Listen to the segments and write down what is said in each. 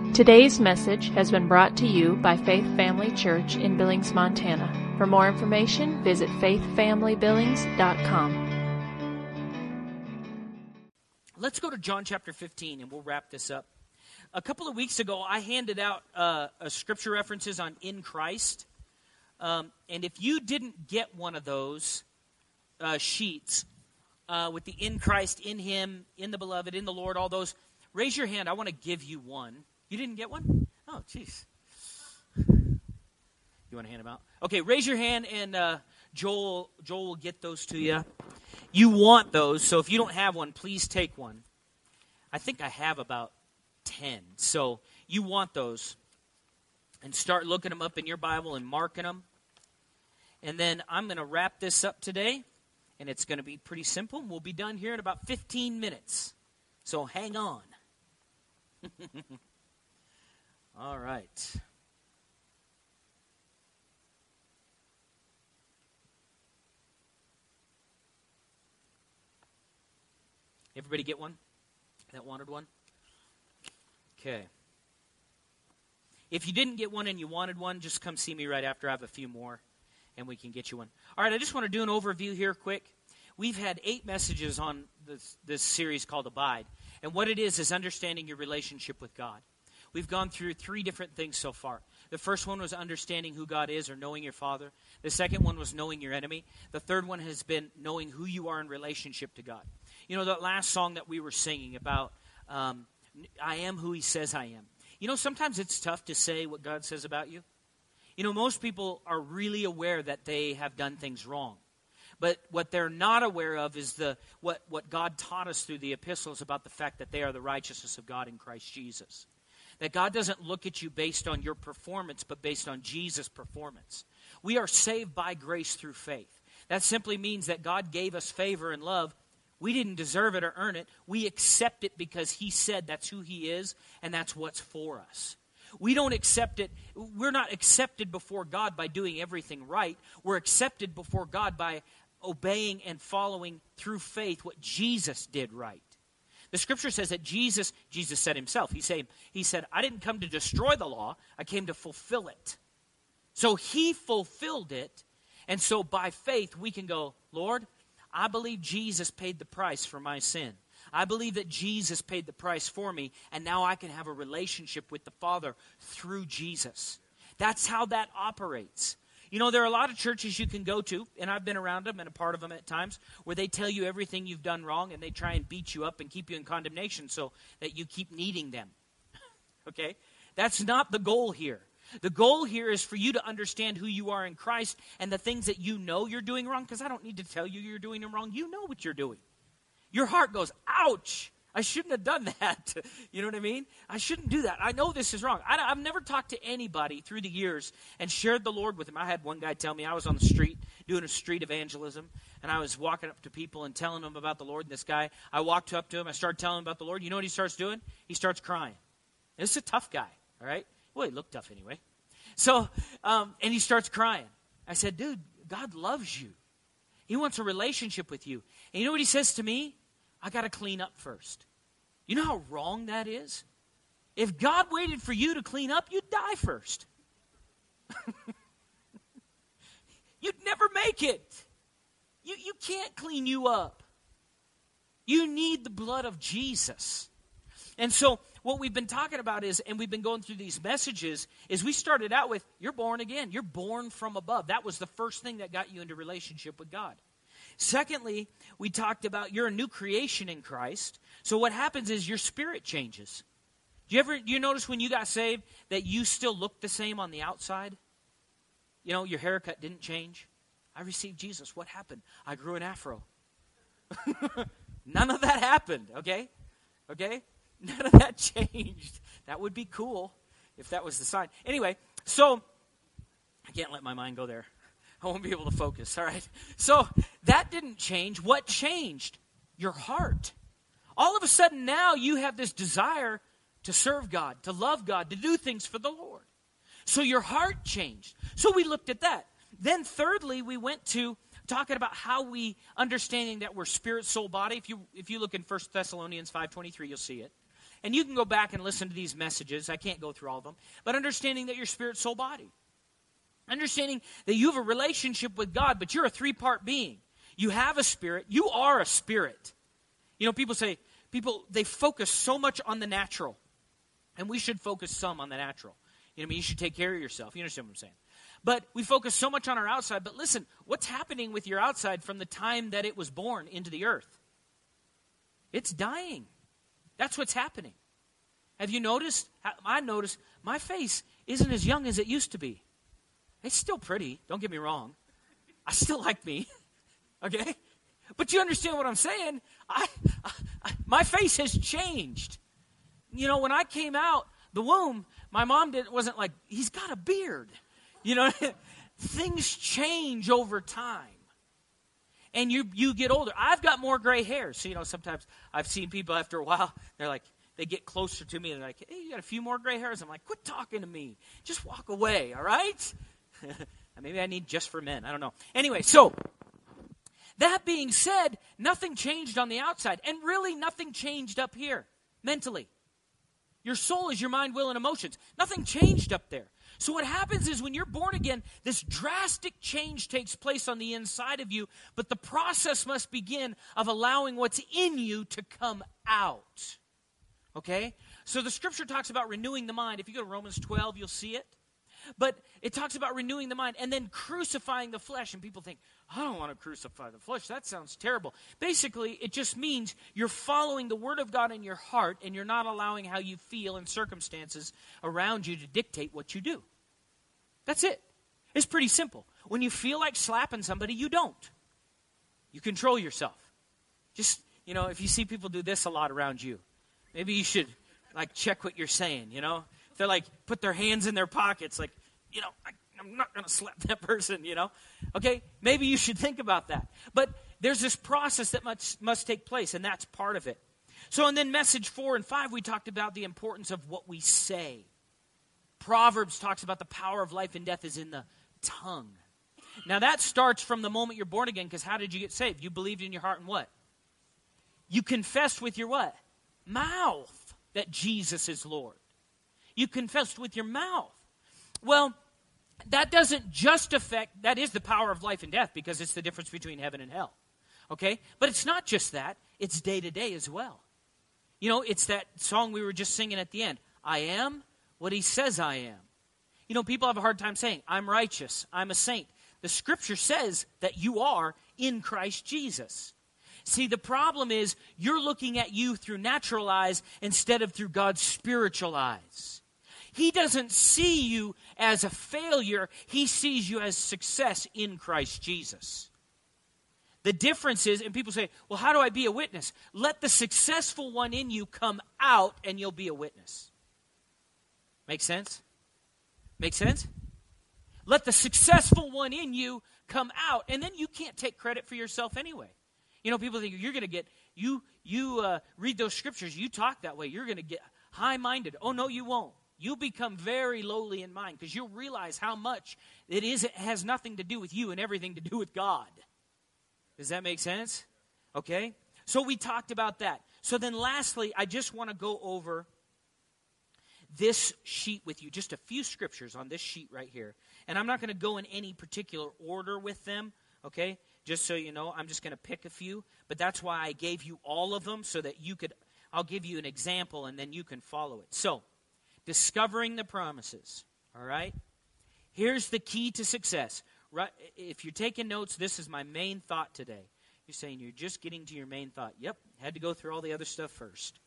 Today's message has been brought to you by Faith Family Church in Billings, Montana. For more information, visit faithfamilybillings.com. Let's go to John chapter 15, and we'll wrap this up. A couple of weeks ago, I handed out scripture references on in Christ. And if you didn't get one of those sheets with the in Christ, in Him, in the Beloved, in the Lord, all those, raise your hand. I want to give you one. You didn't get one? Oh, jeez. You want to hand them out? Okay, raise your hand, and Joel will get those to you. You want those, so if you don't have one, please take one. I think I have about 10, so you want those. And start looking them up in your Bible and marking them. And then I'm going to wrap this up today, and it's going to be pretty simple. We'll be done here in about 15 minutes, so hang on. All right. Everybody get one that wanted one? Okay. If you didn't get one and you wanted one, just come see me right after. I have a few more, and we can get you one. All right, I just want to do an overview here quick. We've had 8 messages on this series called Abide. And what it is understanding your relationship with God. We've gone through 3 different things so far. The first one was understanding who God is, or knowing your Father. The second one was knowing your enemy. The third one has been knowing who you are in relationship to God. You know, that last song that we were singing about, I am who He says I am. You know, sometimes it's tough to say what God says about you. You know, most people are really aware that they have done things wrong. But what they're not aware of is what God taught us through the epistles about the fact that they are the righteousness of God in Christ Jesus. That God doesn't look at you based on your performance, but based on Jesus' performance. We are saved by grace through faith. That simply means that God gave us favor and love. We didn't deserve it or earn it. We accept it because He said that's who He is, and that's what's for us. We don't accept it. We're not accepted before God by doing everything right. We're accepted before God by obeying and following through faith what Jesus did right. The scripture says that Jesus said Himself, He said, I didn't come to destroy the law, I came to fulfill it. So He fulfilled it, and so by faith we can go, Lord, I believe Jesus paid the price for my sin. I believe that Jesus paid the price for me, and now I can have a relationship with the Father through Jesus. That's how that operates. You know, there are a lot of churches you can go to, and I've been around them and a part of them at times, where they tell you everything you've done wrong, and they try and beat you up and keep you in condemnation so that you keep needing them. Okay? That's not the goal here. The goal here is for you to understand who you are in Christ and the things that you know you're doing wrong, because I don't need to tell you you're doing them wrong. You know what you're doing. Your heart goes, ouch, I shouldn't have done that. You know what I mean? I shouldn't do that. I know this is wrong. I've never talked to anybody through the years and shared the Lord with them. I had one guy tell me, I was on the street doing a street evangelism, and I was walking up to people and telling them about the Lord. And this guy, I walked up to him, I started telling him about the Lord. You know what he starts doing? He starts crying. And this is a tough guy, all right? Well, he looked tough anyway. So, and he starts crying. I said, dude, God loves you. He wants a relationship with you. And you know what he says to me? I got to clean up first. You know how wrong that is? If God waited for you to clean up, you'd die first. You'd never make it. You can't clean you up. You need the blood of Jesus. And so what we've been talking about is, and we've been going through these messages, is we started out with, you're born again. You're born from above. That was the first thing that got you into relationship with God. Secondly, we talked about you're a new creation in Christ. So what happens is your spirit changes. Do you notice when you got saved that you still look the same on the outside? You know, your haircut didn't change. I received Jesus. What happened? I grew an afro. None of that happened, okay? Okay? None of that changed. That would be cool if that was the sign. Anyway, so I can't let my mind go there. I won't be able to focus, all right? So that didn't change. What changed? Your heart. All of a sudden now you have this desire to serve God, to love God, to do things for the Lord. So your heart changed. So we looked at that. Then thirdly, we went to talking about how we, understanding that we're spirit, soul, body. If you look in 1 Thessalonians 5:23, you'll see it. And you can go back and listen to these messages. I can't go through all of them. But understanding that you're spirit, soul, body. Understanding that you have a relationship with God, but you're a three-part being. You have a spirit. You are a spirit. You know, they focus so much on the natural. And we should focus some on the natural. You know what I mean? You should take care of yourself. You understand what I'm saying? But we focus so much on our outside. But listen, what's happening with your outside from the time that it was born into the earth? It's dying. That's what's happening. Have you noticed? I noticed my face isn't as young as it used to be. It's still pretty. Don't get me wrong. I still like me. Okay? But you understand what I'm saying? My face has changed. You know, when I came out the womb, my mom wasn't like, he's got a beard. You know, things change over time. And you get older. I've got more gray hair. So, you know, sometimes I've seen people after a while, they get closer to me and they're like, hey, you got a few more gray hairs? I'm like, quit talking to me. Just walk away, all right? Maybe I need just for men. I don't know. Anyway, so that being said, nothing changed on the outside. And really nothing changed up here mentally. Your soul is your mind, will, and emotions. Nothing changed up there. So what happens is when you're born again, this drastic change takes place on the inside of you, but the process must begin of allowing what's in you to come out. Okay? So the scripture talks about renewing the mind. If you go to Romans 12, you'll see it. But it talks about renewing the mind and then crucifying the flesh. And people think, I don't want to crucify the flesh. That sounds terrible. Basically, it just means you're following the word of God in your heart and you're not allowing how you feel and circumstances around you to dictate what you do. That's it. It's pretty simple. When you feel like slapping somebody, you don't. You control yourself. Just, you know, if you see people do this a lot around you, maybe you should, like, check what you're saying, you know? If they're, like, put their hands in their pockets, like, you know, I'm not going to slap that person, you know? Okay? Maybe you should think about that. But there's this process that must take place, and that's part of it. So, and then message 4 and 5, we talked about the importance of what we say. Proverbs talks about the power of life and death is in the tongue. Now, that starts from the moment you're born again, because how did you get saved? You believed in your heart and what? You confessed with your what? Mouth that Jesus is Lord. You confessed with your mouth. Well, that doesn't just affect, that is the power of life and death, because it's the difference between heaven and hell. Okay? But it's not just that. It's day to day as well. You know, it's that song we were just singing at the end. I am what he says I am. You know, people have a hard time saying, I'm righteous, I'm a saint. The scripture says that you are in Christ Jesus. See, the problem is you're looking at you through natural eyes instead of through God's spiritual eyes. He doesn't see you as a failure. He sees you as success in Christ Jesus. The difference is, and people say, well, how do I be a witness? Let the successful one in you come out and you'll be a witness. Make sense? Make sense? Let the successful one in you come out, and then you can't take credit for yourself anyway. You know, people think you're going to get, you read those scriptures, you talk that way, you're going to get high-minded. Oh, no, you won't. You'll become very lowly in mind because you'll realize how much it has nothing to do with you and everything to do with God. Does that make sense? Okay? So we talked about that. So then lastly, I just want to go over this sheet with you, just a few scriptures on this sheet right here. And I'm not going to go in any particular order with them, okay? Just so you know, I'm just going to pick a few. But that's why I gave you all of them so that I'll give you an example and then you can follow it. So, discovering the promises, all right? Here's the key to success. Right? If you're taking notes, this is my main thought today. You're saying you're just getting to your main thought. Yep, had to go through all the other stuff first.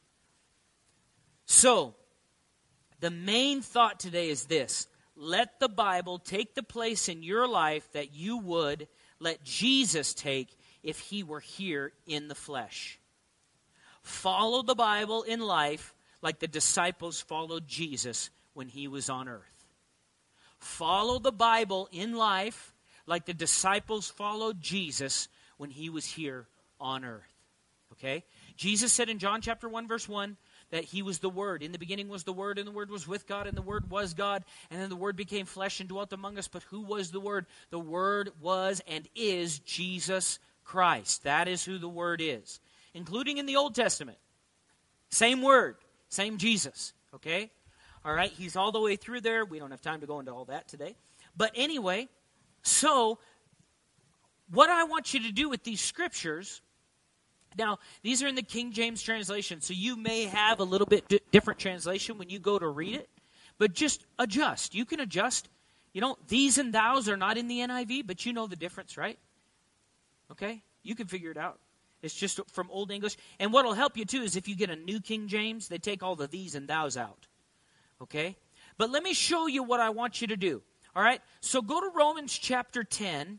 So, the main thought today is this. Let the Bible take the place in your life that you would let Jesus take if he were here in the flesh. Follow the Bible in life like the disciples followed Jesus when he was on earth. Follow the Bible in life like the disciples followed Jesus when he was here on earth. Okay? Jesus said in John chapter 1, verse 1, that he was the Word. In the beginning was the Word, and the Word was with God, and the Word was God. And then the Word became flesh and dwelt among us. But who was the Word? The Word was and is Jesus Christ. That is who the Word is. Including in the Old Testament. Same word. Same Jesus, okay? All right, he's all the way through there. We don't have time to go into all that today. But anyway, so what I want you to do with these scriptures, now, these are in the King James translation, so you may have a little bit different translation when you go to read it, but just adjust. You can adjust. You know, these and thous are not in the NIV, but you know the difference, right? Okay? You can figure it out. It's just from Old English. And what will help you, too, is if you get a New King James, they take all the these and thous out. Okay? But let me show you what I want you to do. All right? So go to Romans chapter 10.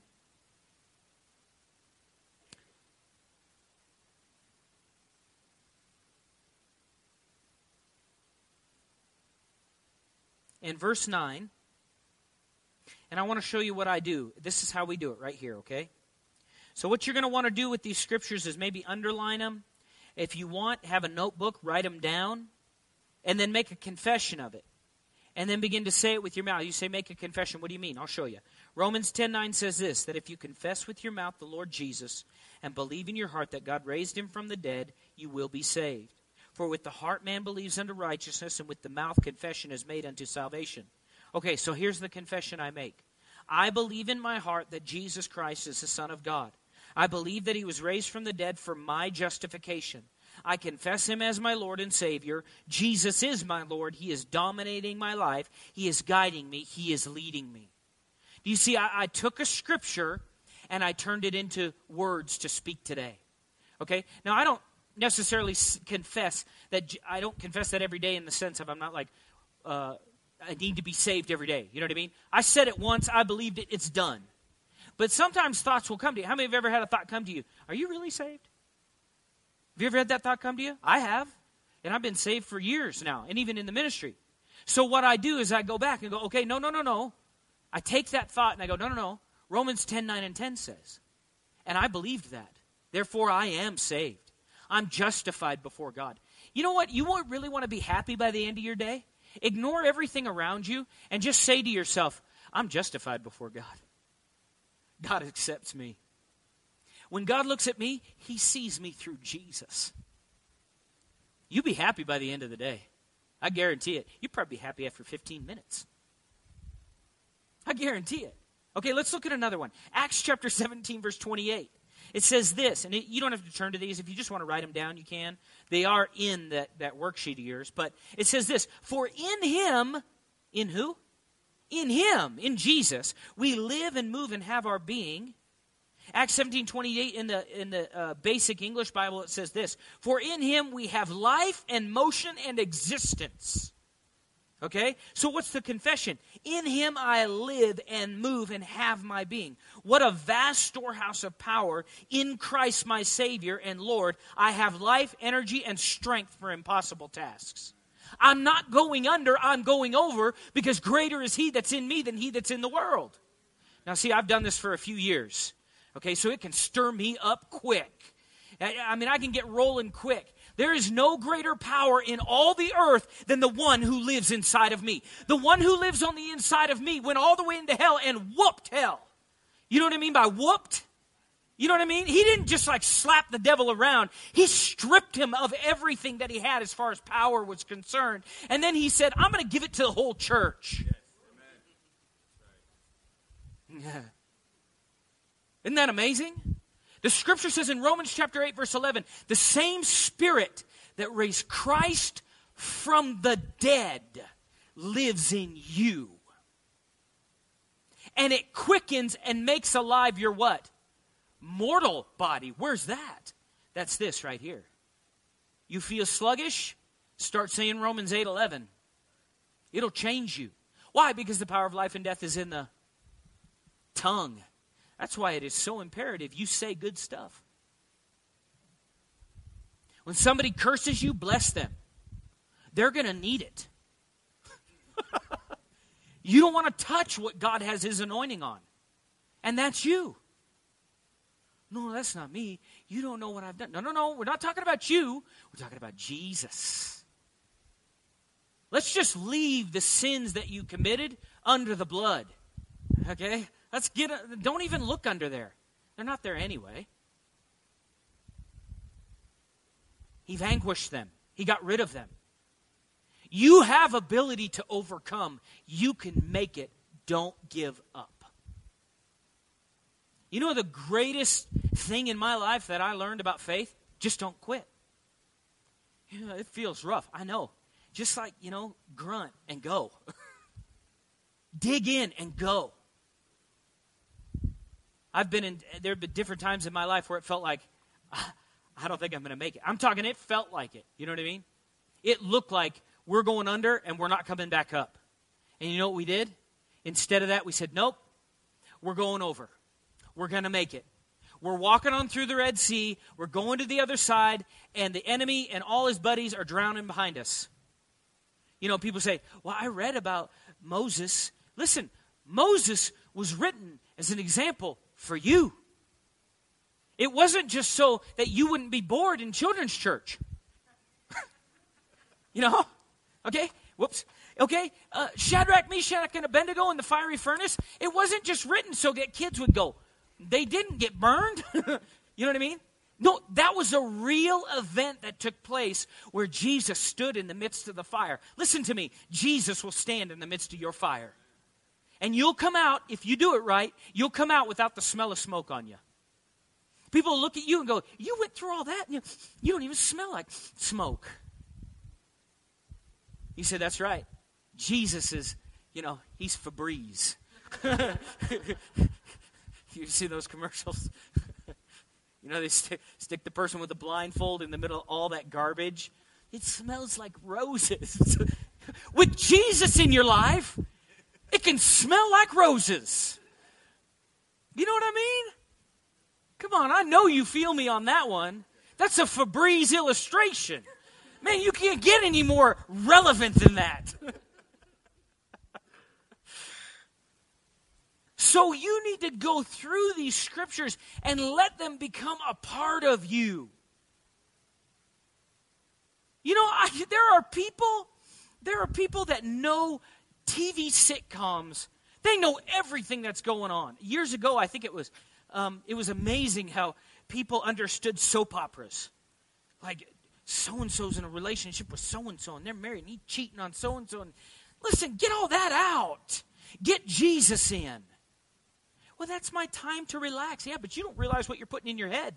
In verse 9, and I want to show you what I do. This is how we do it right here, okay? So what you're going to want to do with these scriptures is maybe underline them. If you want, have a notebook, write them down, and then make a confession of it. And then begin to say it with your mouth. You say, make a confession. What do you mean? I'll show you. Romans 10:9 says this, that if you confess with your mouth the Lord Jesus and believe in your heart that God raised him from the dead, you will be saved. For with the heart man believes unto righteousness, and with the mouth confession is made unto salvation. Okay, so here's the confession I make. I believe in my heart that Jesus Christ is the Son of God. I believe that he was raised from the dead for my justification. I confess him as my Lord and Savior. Jesus is my Lord. He is dominating my life. He is guiding me. He is leading me. Do you see, I took a scripture and I turned it into words to speak today. Okay? Now, I don't necessarily confess that. I don't confess that every day in the sense of I'm not like, I need to be saved every day. You know what I mean? I said it once. I believed it. It's done. But sometimes thoughts will come to you. How many have ever had a thought come to you? Are you really saved? Have you ever had that thought come to you? I have. And I've been saved for years now, and even in the ministry. So what I do is I go back and go, okay, no. I take that thought and I go, no. Romans 10:9 and 10 says. And I believed that. Therefore, I am saved. I'm justified before God. You know what? You won't really want to be happy by the end of your day? Ignore everything around you and just say to yourself, I'm justified before God. God accepts me. When God looks at me, he sees me through Jesus. You'll be happy by the end of the day. I guarantee it. You'll probably be happy after 15 minutes. I guarantee it. Okay, let's look at another one. Acts chapter 17, verse 28. It says this, and you don't have to turn to these. If you just want to write them down, you can. They are in that worksheet of yours. But it says this, for in him, in who? In him, in Jesus, we live and move and have our being. Acts 17:28 in the basic English Bible, it says this, for in him we have life and motion and existence. Okay? So what's the confession? In him I live and move and have my being. What a vast storehouse of power in Christ my Savior and Lord. I have life, energy, and strength for impossible tasks. I'm not going under, I'm going over, because greater is he that's in me than he that's in the world. Now see, I've done this for a few years. Okay, so it can stir me up quick. I mean, I can get rolling quick. There is no greater power in all the earth than the one who lives inside of me. The one who lives on the inside of me went all the way into hell and whooped hell. You know what I mean by whooped? You know what I mean? He didn't just like slap the devil around. He stripped him of everything that he had as far as power was concerned. And then he said, I'm going to give it to the whole church. Yes, amen. Yeah. Isn't that amazing? The scripture says in Romans chapter 8, verse 11, the same Spirit that raised Christ from the dead lives in you. And it quickens and makes alive your what? Mortal body. Where's that? That's this right here. You feel sluggish? Start saying Romans 8:11. It'll change you. Why? Because the power of life and death is in the tongue. That's why it is so imperative you say good stuff. When somebody curses you, bless them. They're going to need it. You don't want to touch what God has his anointing on. And that's you. No, that's not me. You don't know what I've done. No. We're not talking about you. We're talking about Jesus. Let's just leave the sins that you committed under the blood. Okay? Don't even look under there. They're not there anyway. He vanquished them. He got rid of them. You have ability to overcome. You can make it. Don't give up. You know the greatest thing in my life that I learned about faith? Just don't quit. You know, it feels rough. I know. Just like, grunt and go. Dig in and go. There have been different times in my life where it felt like, I don't think I'm going to make it. I'm talking, it felt like it. You know what I mean? It looked like we're going under and we're not coming back up. And you know what we did? Instead of that, we said, nope, we're going over. We're going to make it. We're walking on through the Red Sea. We're going to the other side, and the enemy and all his buddies are drowning behind us. You know, people say, well, I read about Moses. Listen, Moses was written as an example for you. It wasn't just so that you wouldn't be bored in children's church. Okay? Whoops. Okay? Shadrach, Meshach, and Abednego in the fiery furnace. It wasn't just written so that kids would go. They didn't get burned. You know what I mean? No, that was a real event that took place where Jesus stood in the midst of the fire. Listen to me. Jesus will stand in the midst of your fire. And you'll come out, if you do it right, you'll come out without the smell of smoke on you. People will look at you and go, you went through all that, and you don't even smell like smoke. You say, that's right. Jesus is, he's Febreze. You see those commercials? They stick the person with the blindfold in the middle of all that garbage. It smells like roses. With Jesus in your life, it can smell like roses. You know what I mean? Come on, I know you feel me on that one. That's a Febreze illustration. Man, you can't get any more relevant than that. So you need to go through these scriptures and let them become a part of you. There are people that know TV sitcoms. They know everything that's going on. Years ago, I think it was amazing how people understood soap operas. Like, so-and-so's in a relationship with so-and-so, and they're married, and he's cheating on so-and-so. And listen, get all that out. Get Jesus in. Well, that's my time to relax. Yeah, but you don't realize what you're putting in your head.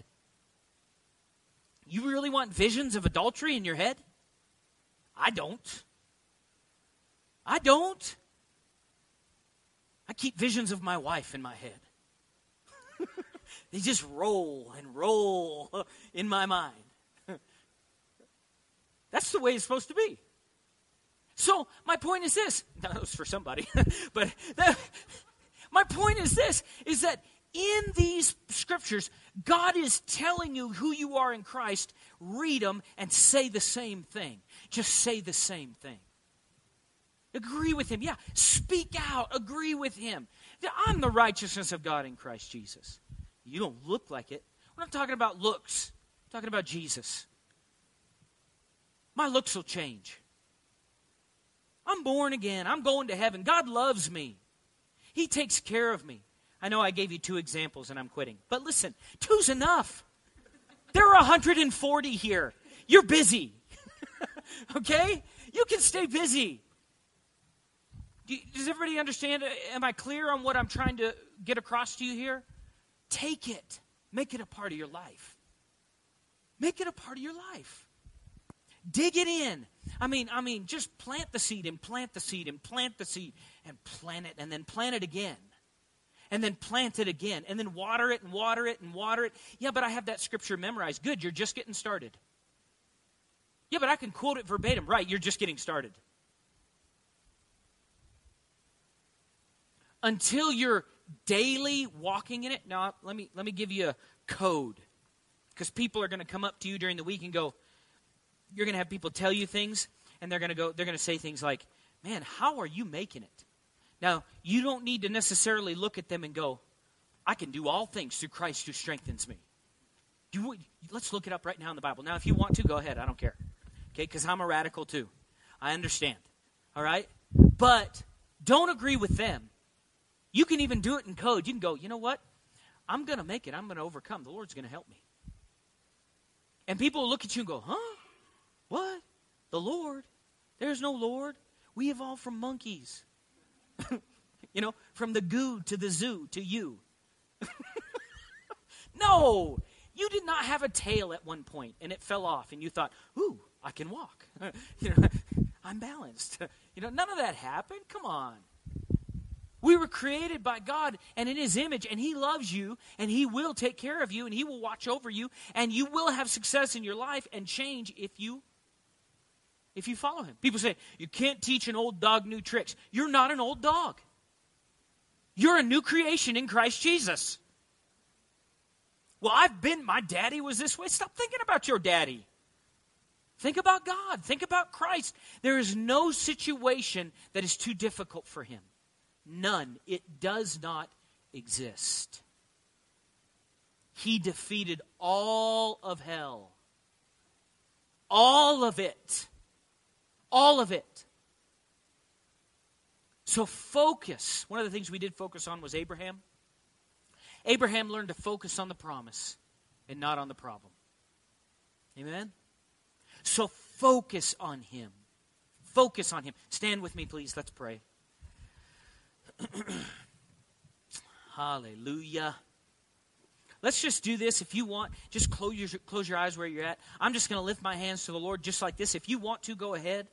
You really want visions of adultery in your head? I don't. I keep visions of my wife in my head. They just roll and roll in my mind. That's the way it's supposed to be. So my point is this. That was for somebody. But my point is this, is that in these scriptures, God is telling you who you are in Christ. Read them and say the same thing. Just say the same thing. Agree with him. Yeah, speak out. Agree with him. I'm the righteousness of God in Christ Jesus. You don't look like it. We're not talking about looks. I'm talking about Jesus. My looks will change. I'm born again. I'm going to heaven. God loves me. He takes care of me. I know I gave you 2 examples and I'm quitting. But listen, 2's enough. There are 140 here. You're busy. Okay? You can stay busy. Does everybody understand? Am I clear on what I'm trying to get across to you here? Take it. Make it a part of your life. Make it a part of your life. Dig it in. I mean, just plant the seed and plant the seed and plant the seed and plant it and then plant it again. And then plant it again. And then water it and water it and water it. Yeah, but I have that scripture memorized. Good, you're just getting started. Yeah, but I can quote it verbatim. Right, you're just getting started. Until you're daily walking in it. Now, let me give you a code. Because people are going to come up to you during the week and go, you're going to have people tell you things, and they're going to say things like, man, how are you making it? Now, you don't need to necessarily look at them and go, I can do all things through Christ who strengthens me. Let's look it up right now in the Bible. Now, if you want to, go ahead. I don't care. Okay, because I'm a radical too. I understand. All right? But don't agree with them. You can even do it in code. You can go, you know what? I'm going to make it. I'm going to overcome. The Lord's going to help me. And people will look at you and go, huh? What? The Lord? There's no Lord. We evolved from monkeys. From the goo to the zoo to you. No, you did not have a tail at one point and it fell off and you thought, ooh, I can walk. I'm balanced. None of that happened. Come on. We were created by God and in His image, and He loves you, and He will take care of you, and He will watch over you, and you will have success in your life and change if you follow Him. People say, you can't teach an old dog new tricks. You're not an old dog. You're a new creation in Christ Jesus. Well, my daddy was this way. Stop thinking about your daddy. Think about God. Think about Christ. There is no situation that is too difficult for Him. None. It does not exist. He defeated all of hell. All of it. All of it. So focus. One of the things we did focus on was Abraham. Abraham learned to focus on the promise and not on the problem. Amen? So focus on Him. Focus on Him. Stand with me, please. Let's pray. Hallelujah. Let's just do this. If you want, just close your eyes where you're at. I'm just going to lift my hands to the Lord just like this. If you want to, go ahead.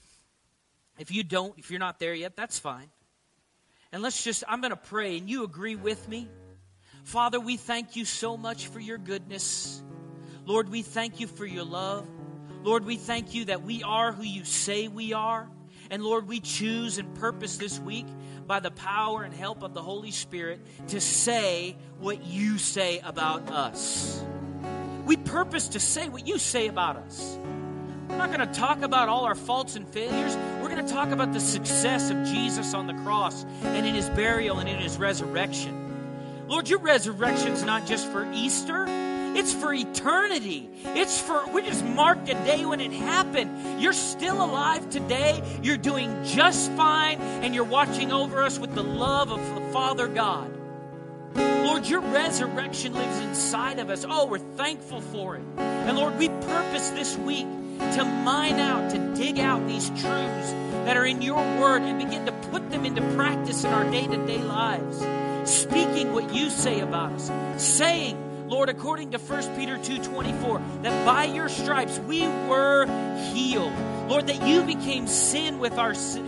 If you don't, if you're not there yet, that's fine. And I'm going to pray, and you agree with me. Father, we thank you so much for your goodness. Lord, we thank you for your love. Lord, we thank you that we are who you say we are. And Lord, we choose and purpose this week by the power and help of the Holy Spirit to say what you say about us. We purpose to say what you say about us. We're not going to talk about all our faults and failures. We're going to talk about the success of Jesus on the cross and in His burial and in His resurrection. Lord, your resurrection's not just for Easter. It's for eternity. We just marked a day when it happened. You're still alive today. You're doing just fine, and you're watching over us with the love of the Father God. Lord, your resurrection lives inside of us. Oh, we're thankful for it. And Lord, we purpose this week to mine out, to dig out these truths that are in your word and begin to put them into practice in our day-to-day lives. Speaking what you say about us. Saying, Lord, according to 1 Peter 2:24, that by your stripes we were healed. Lord, that you became sin with our sin.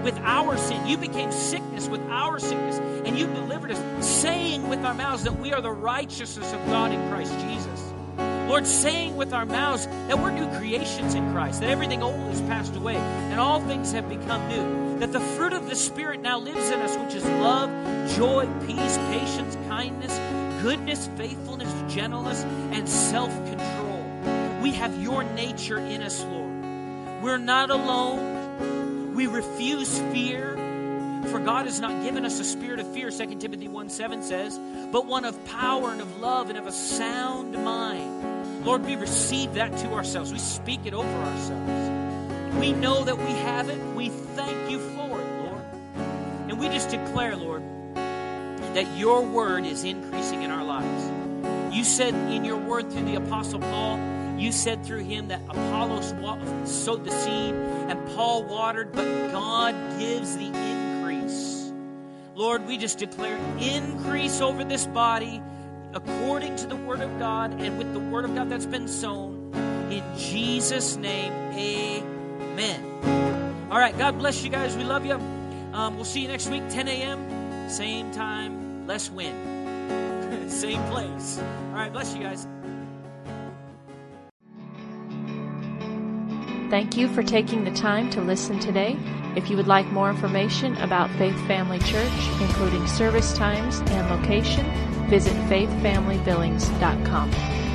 You became sickness with our sickness, and you delivered us, saying with our mouths that we are the righteousness of God in Christ Jesus. Lord, saying with our mouths that we're new creations in Christ, that everything old has passed away, and all things have become new. That the fruit of the Spirit now lives in us, which is love, joy, peace, patience, kindness, goodness, faithfulness, gentleness, and self-control. We have your nature in us, Lord. We're not alone. We refuse fear. For God has not given us a spirit of fear, 2 Timothy 1:7 says, but one of power and of love and of a sound mind. Lord, we receive that to ourselves. We speak it over ourselves. We know that we have it. We thank you for it, Lord. And we just declare, Lord, that your word is increasing in our lives. You said in your word through the Apostle Paul, you said through him that Apollos sowed the seed and Paul watered, but God gives the increase. Lord, we just declare increase over this body according to the word of God and with the word of God that's been sown. In Jesus' name, amen. All right, God bless you guys. We love you. We'll see you next week, 10 a.m., same time, less wind, same place. All right, bless you guys. Thank you for taking the time to listen today. If you would like more information about Faith Family Church, including service times and location, visit faithfamilybillings.com.